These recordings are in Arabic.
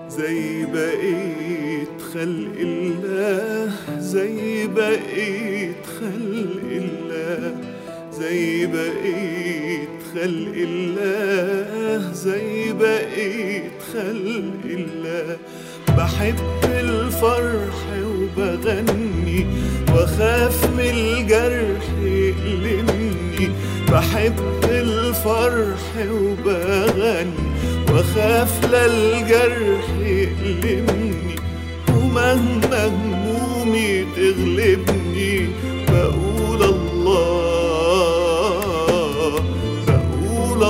زي بقيت خلق الله، زي بقيت خلق الله، زي بقيت خلق الله، زي بقيت خلق الله. بحب الفرح وبغني واخاف من الجرح يألمني. بحب الفرح وبغني واخاف للجرح يألمني. ومهما همومي تغلبني بقول الله، بقول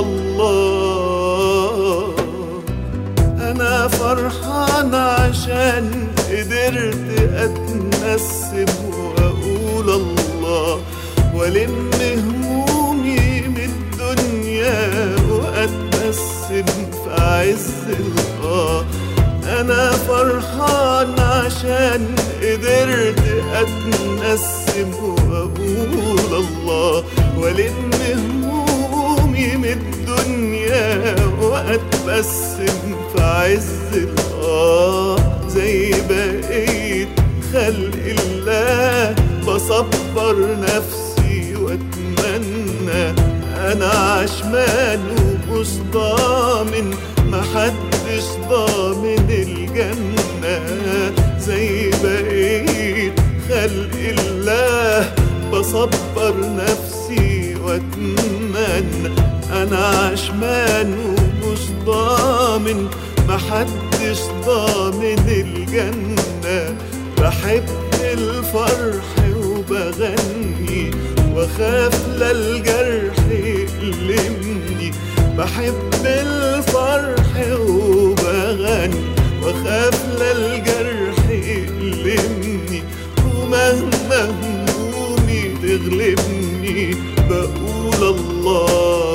الله. أنا فرحان عشان قدرت أتنسم وأقول الله، وألم همومي من الدنيا وأتبسم في عز القاع. أنا فرحان عشان قدرت أتنسم وأقول الله، وألم همومي من الدنيا وأتبسم في عز القاع. زي بقيت خلق الله بصبر نفسي واتمنى. أنا عشمان ومش ضامن، محدش ضامن الجنة. زي بقيت خلق الله بصبر نفسي واتمنى. أنا عشمان ومش ضامن، محدش ضامن الجنة. بحب الفرح وبغني واخاف للجرح يألمني. بحب الفرح وبغني واخاف للجرح يألمني. ومهما همومي تغلبني بقول الله،